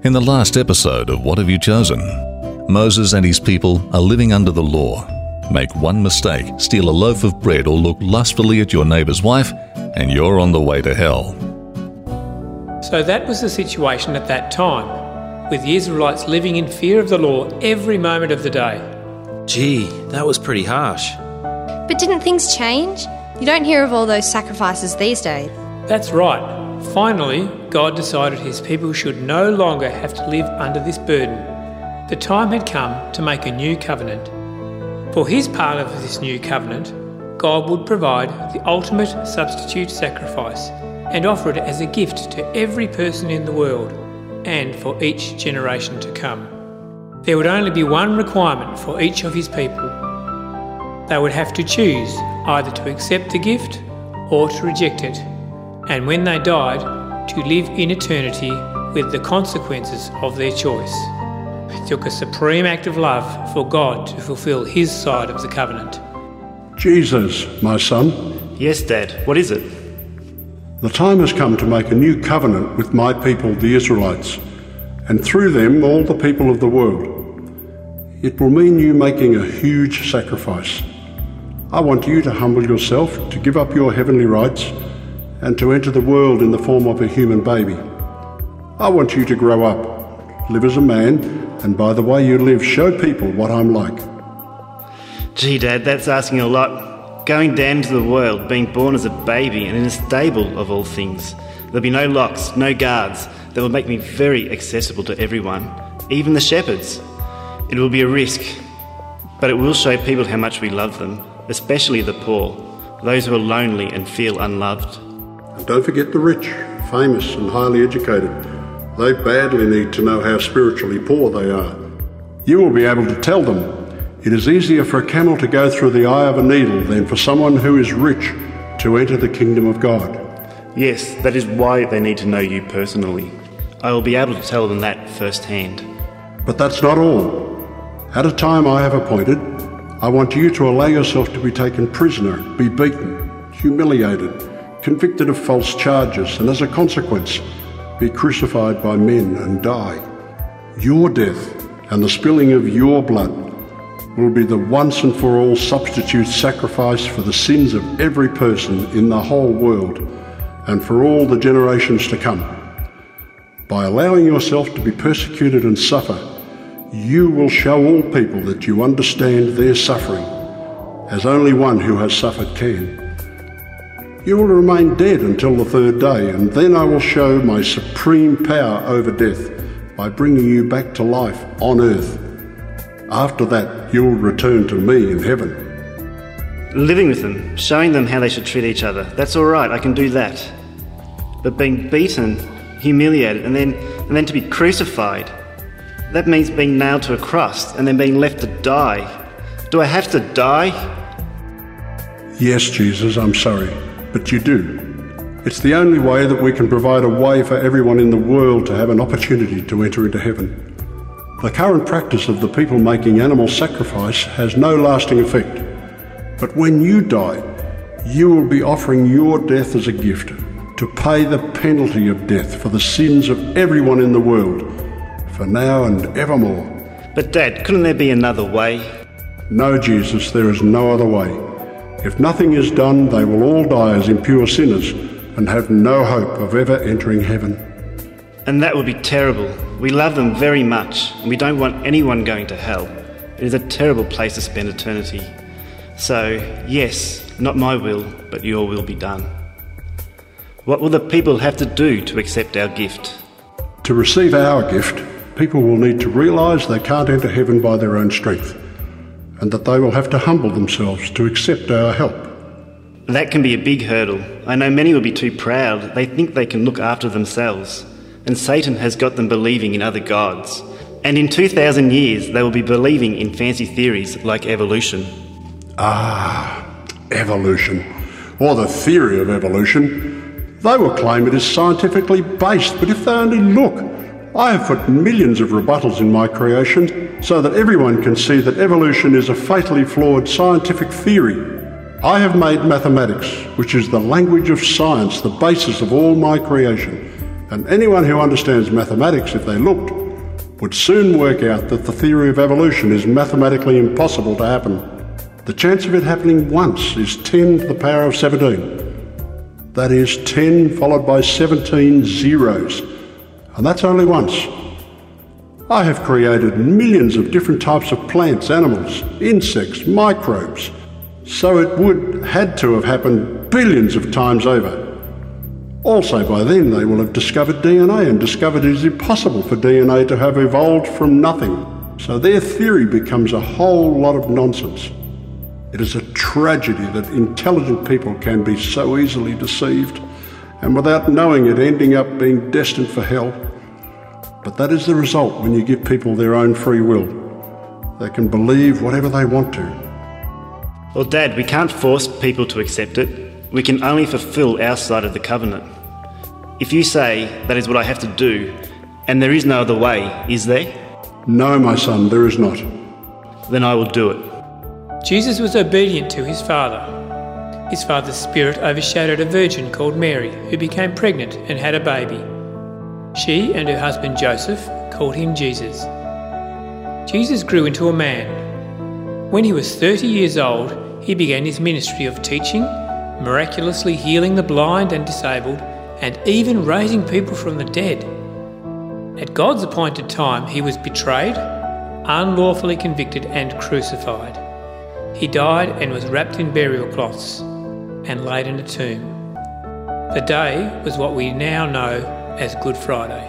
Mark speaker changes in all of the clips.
Speaker 1: In the last episode of What Have You Chosen? Moses and his people are living under the law. Make one mistake, steal a loaf of bread, or look lustfully at your neighbour's wife, and you're on the way to hell.
Speaker 2: So that was the situation at that time, with the Israelites living in fear of the law every moment of the day.
Speaker 3: Gee, that was pretty harsh.
Speaker 4: But didn't things change? You don't hear of all those sacrifices these days.
Speaker 2: That's right. Finally, God decided his people should no longer have to live under this burden. The time had come to make a new covenant. For his part of this new covenant, God would provide the ultimate substitute sacrifice and offer it as a gift to every person in the world and for each generation to come. There would only be one requirement for each of his people. They would have to choose either to accept the gift or to reject it, and when they died, to live in eternity with the consequences of their choice. It took a supreme act of love for God to fulfil his side of the covenant.
Speaker 5: Jesus, my son.
Speaker 6: Yes, Dad. What is it?
Speaker 5: The time has come to make a new covenant with my people, the Israelites, and through them all the people of the world. It will mean you making a huge sacrifice. I want you to humble yourself, to give up your heavenly rights, and to enter the world in the form of a human baby. I want you to grow up, live as a man, and by the way you live, show people what I'm like.
Speaker 6: Gee, Dad, that's asking a lot. Going down into the world, being born as a baby and in a stable of all things. There'll be no locks, no guards. That will make me very accessible to everyone, even the shepherds. It will be a risk, but it will show people how much we love them, especially the poor, those who are lonely and feel unloved.
Speaker 5: And don't forget the rich, famous and highly educated. They badly need to know how spiritually poor they are. You will be able to tell them it is easier for a camel to go through the eye of a needle than for someone who is rich to enter the kingdom of God.
Speaker 6: Yes, that is why they need to know you personally. I will be able to tell them that firsthand.
Speaker 5: But that's not all. At a time I have appointed, I want you to allow yourself to be taken prisoner, be beaten, humiliated, convicted of false charges, and as a consequence, be crucified by men and die. Your death and the spilling of your blood will be the once and for all substitute sacrifice for the sins of every person in the whole world and for all the generations to come. By allowing yourself to be persecuted and suffer, you will show all people that you understand their suffering, as only one who has suffered can. You will remain dead until the third day, and then I will show my supreme power over death by bringing you back to life on earth. After that, you will return to me in heaven.
Speaker 6: Living with them, showing them how they should treat each other, that's all right, I can do that. But being beaten, humiliated, and then to be crucified, that means being nailed to a cross and then being left to die. Do I have to die?
Speaker 5: Yes, Jesus, I'm sorry, but you do. It's the only way that we can provide a way for everyone in the world to have an opportunity to enter into heaven. The current practice of the people making animal sacrifice has no lasting effect. But when you die, you will be offering your death as a gift to pay the penalty of death for the sins of everyone in the world, for now and evermore.
Speaker 6: But Dad, couldn't there be another way?
Speaker 5: No, Jesus, there is no other way. If nothing is done, they will all die as impure sinners and have no hope of ever entering heaven.
Speaker 6: And that would be terrible. We love them very much, and we don't want anyone going to hell. It is a terrible place to spend eternity. So, yes, not my will, but your will be done. What will the people have to do to accept our gift?
Speaker 5: To receive our gift, people will need to realise they can't enter heaven by their own strength, and that they will have to humble themselves to accept our help.
Speaker 6: That can be a big hurdle. I know many will be too proud. They think they can look after themselves. And Satan has got them believing in other gods. And in 2,000 years, they will be believing in fancy theories like evolution.
Speaker 5: Evolution. Or the theory of evolution. They will claim it is scientifically based, but if they only look, I have put millions of rebuttals in my creation so that everyone can see that evolution is a fatally flawed scientific theory. I have made mathematics, which is the language of science, the basis of all my creation, And anyone who understands mathematics, if they looked, would soon work out that the theory of evolution is mathematically impossible to happen. The chance of it happening once is 10 to the power of 17. That is 10 followed by 17 zeros. And that's only once. I have created millions of different types of plants, animals, insects, microbes. So it had to have happened billions of times over. Also by then they will have discovered DNA and discovered it is impossible for DNA to have evolved from nothing. So their theory becomes a whole lot of nonsense. It is a tragedy that intelligent people can be so easily deceived and without knowing it ending up being destined for hell. But that is the result when you give people their own free will. They can believe whatever they want to.
Speaker 6: Well, Dad, we can't force people to accept it. We can only fulfill our side of the covenant. If you say that is what I have to do, and there is no other way, is there?
Speaker 5: No, my son, there is not.
Speaker 6: Then I will do it.
Speaker 2: Jesus was obedient to his father. His father's spirit overshadowed a virgin called Mary, who became pregnant and had a baby. She and her husband Joseph called him Jesus. Jesus grew into a man. When he was 30 years old, he began his ministry of teaching, miraculously healing the blind and disabled, and even raising people from the dead. At God's appointed time, he was betrayed, unlawfully convicted and crucified. He died and was wrapped in burial cloths and laid in a tomb. The day was what we now know as Good Friday.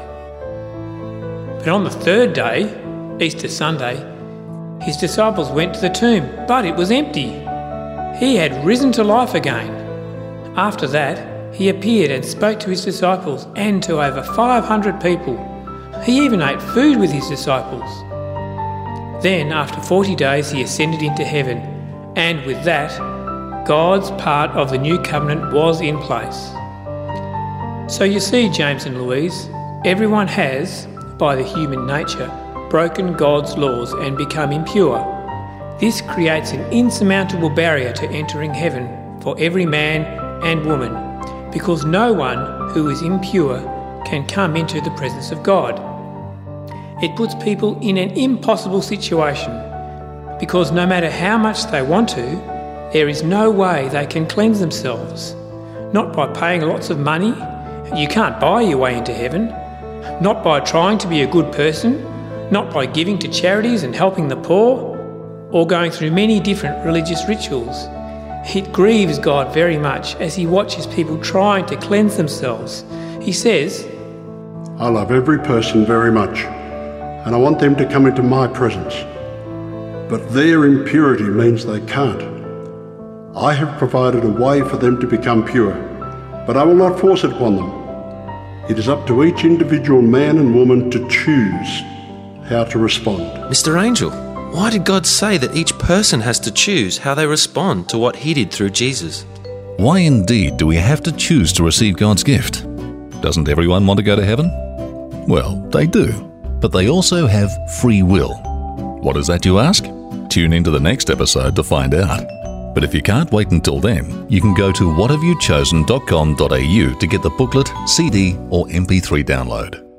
Speaker 2: But on the third day, Easter Sunday, his disciples went to the tomb, but it was empty. He had risen to life again. After that, he appeared and spoke to his disciples and to over 500 people. He even ate food with his disciples. Then, after 40 days, he ascended into heaven, and with that, God's part of the new covenant was in place. So you see, James and Louise, everyone has, by the human nature, broken God's laws and become impure. This creates an insurmountable barrier to entering heaven for every man and woman, because no one who is impure can come into the presence of God. It puts people in an impossible situation, because no matter how much they want to, there is no way they can cleanse themselves. Not by paying lots of money. You can't buy your way into heaven. Not by trying to be a good person. Not by giving to charities and helping the poor, or going through many different religious rituals. It grieves God very much as he watches people trying to cleanse themselves. He says,
Speaker 5: I love every person very much, and I want them to come into my presence. But their impurity means they can't. I have provided a way for them to become pure, but I will not force it upon them. It is up to each individual man and woman to choose how to respond.
Speaker 3: Mr. Angel, why did God say that each person has to choose how they respond to what he did through Jesus?
Speaker 1: Why indeed do we have to choose to receive God's gift? Doesn't everyone want to go to heaven? Well, they do, but they also have free will. What is that, you ask? Tune into the next episode to find out. But if you can't wait until then, you can go to whathaveyouchosen.com.au to get the booklet, CD or MP3 download.